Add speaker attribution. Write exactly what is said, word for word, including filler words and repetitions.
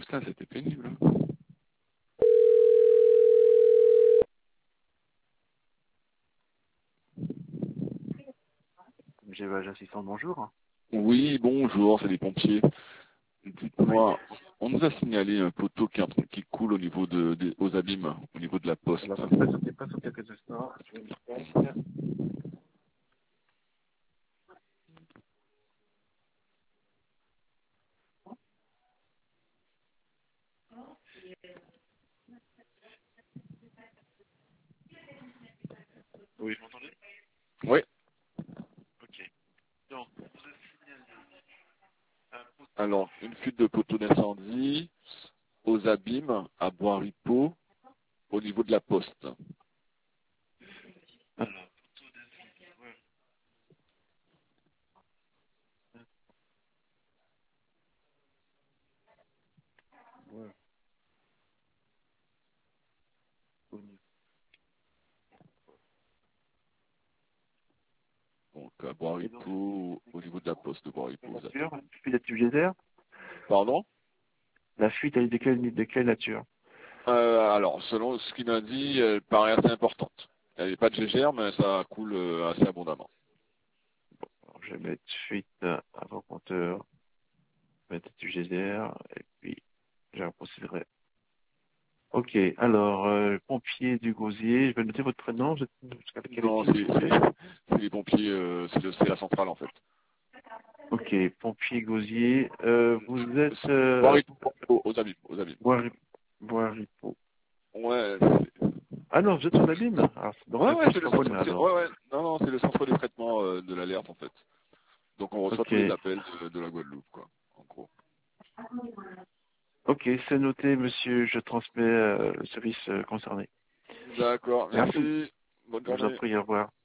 Speaker 1: ça, c'était pénible.
Speaker 2: J'ai l'âge assistant, bonjour.
Speaker 1: Oui, bonjour, c'est les pompiers.
Speaker 2: Oui.
Speaker 1: Dites-moi, on nous a signalé un poteau qui, est en train- qui coule au niveau de, des- aux abîmes, au niveau de la poste.
Speaker 2: Alors, patientez pas sur quelques instants. Je vais me faire. Oui, vous m'entendez?
Speaker 1: Oui.
Speaker 2: Ok. Donc, on vous a signalé un poteau.
Speaker 1: Alors, une fuite de poteau d'incendie aux abîmes, à Bois-Ripaud, au niveau de la poste.
Speaker 2: Alors, poteau d'incendie. Ouais. Ouais. Au niveau.
Speaker 1: Donc, à
Speaker 2: Et donc,
Speaker 1: Bois-Ripaud,
Speaker 2: c'est
Speaker 1: au
Speaker 2: quelle
Speaker 1: niveau de la poste de
Speaker 2: quelle
Speaker 1: Bois-Ripaud, aux abîmes.
Speaker 2: nature? Fuite à tube geyser?
Speaker 1: Pardon?
Speaker 2: La fuite elle est de quelle, de quelle nature?
Speaker 1: euh, Alors, selon ce qu'il m'a dit, elle paraît assez importante. Elle n'est pas de gégère, mais ça coule euh, assez abondamment.
Speaker 2: Alors, je vais mettre fuite euh, avant compteur, mettre tube geyser, et puis, je procéderai. Ok, alors, euh, pompier du Gosier, je vais noter votre prénom, je... avec quelle
Speaker 1: Non,
Speaker 2: équipe,
Speaker 1: c'est
Speaker 2: s'il vous
Speaker 1: c'est-
Speaker 2: plaît?
Speaker 1: c'est les pompiers, euh, c'est le- c'est la centrale en fait.
Speaker 2: Ok, pompier Gosier, euh, vous êtes euh,
Speaker 1: Bois-Ripaud, aux, aux abîmes, aux abîmes.
Speaker 2: Bois- Bois-Ripaud.
Speaker 1: Ouais, c'est-
Speaker 2: Ah non, vous êtes sur l'abîme. Alors, donc
Speaker 1: ouais,
Speaker 2: le
Speaker 1: ouais,
Speaker 2: pont
Speaker 1: c'est le
Speaker 2: sera
Speaker 1: centre.
Speaker 2: bonne
Speaker 1: c'est-
Speaker 2: alors.
Speaker 1: Ouais, ouais, non, non, c'est le centre des traitements euh, de l'alerte en fait. Donc on reçoit
Speaker 2: Ok,
Speaker 1: tous les appels de, de la Guadeloupe, quoi, en gros.
Speaker 2: ok, c'est noté, monsieur. Je transmets euh, le service euh, concerné.
Speaker 1: D'accord,
Speaker 2: Merci.
Speaker 1: merci. Bonne
Speaker 2: Je vous en
Speaker 1: journée.
Speaker 2: prie, au revoir.